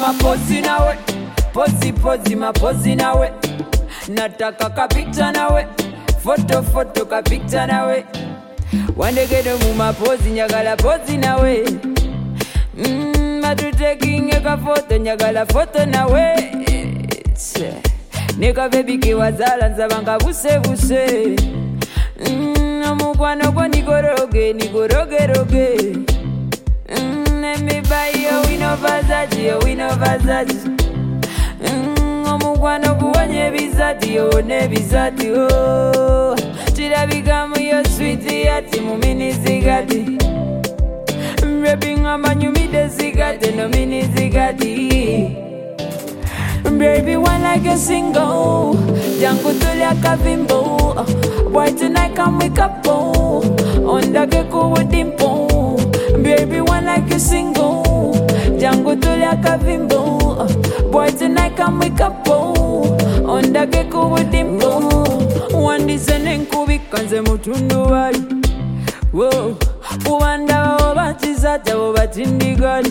mapozi nawe, pozi mapozi nawe, nataka kapita nawe, foto kapita nawe, wandegede mu mapozi nyagala pozi nawe, matutekinge ka foto nyagala foto nawe, neka baby kiwazala nzabanga buse omukwano gwo nigoroge let me buy you wino Versace omukwano guwanye bizati one bizati kirabika mu yo sweet yati mu mini zigati baby ngamba nyumide zigati no mini zigati baby one like a single jangu tulia kavimbo boy tonight come wake up ondake kuwudimpo baby one like a single jangu tulia kavimbo boy tonight come wake up ondake kuwudimpo wandisene nkubika nze mutundu wali ubanda obatizata obatindigali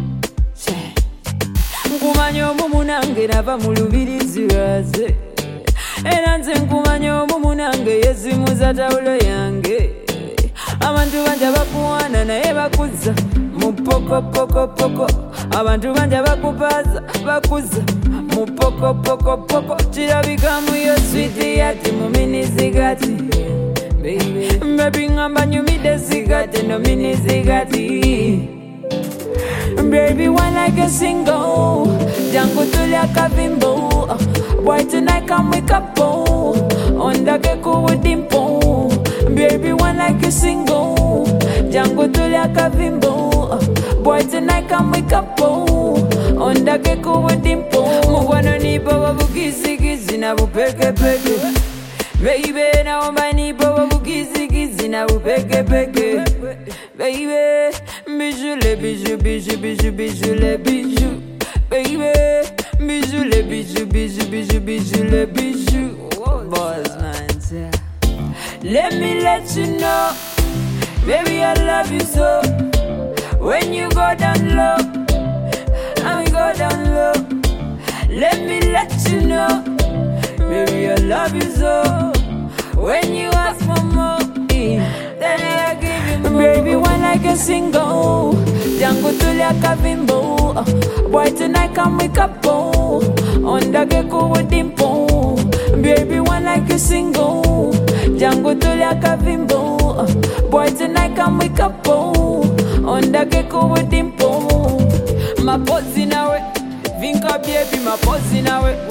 nkumanya omumu nange nava mu lubirizi lwaze era nze nkumanya omumu nange yezimuza tawulo yange abantu banja bakuwana naye bakuza mu pokopokopoko abantu banja bakupaza bakuza mu pokopokopoko kirabika mu yo switi yati mu mini zigati baby ngamba nyumide zigati no mini zigati baby one like a single jangu tulia kavimbo boy tonight come wake up ondake kuwudimpo baby one like a single jangu tulia kavimbo boy tonight come wake up ondake kuwudimpo mugwano nipo wabukizikizi na bupekepeke baby naomba nipo wabukizikizi na bupekepeke baby bijou les bijoux les bijoux baby bijou les bijoux les bijoux boys man let me let you know baby I love you so when you go down low I go down low let me let you know baby I love you so when you ask for more then I give you more baby one like a single jangu tulia kavimbo boy tonight come wake up ondake kuwudimpo baby one like a single jangu tulia kavimbo boy tonight come wake up ondake kuwudimpo mapozi nawe vinka baby mapozi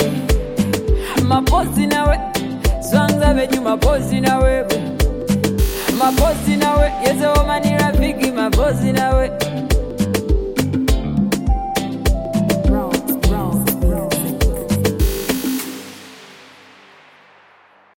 nawe swanga venyu mapozi nawe yezo mani rafiki mapozi nawe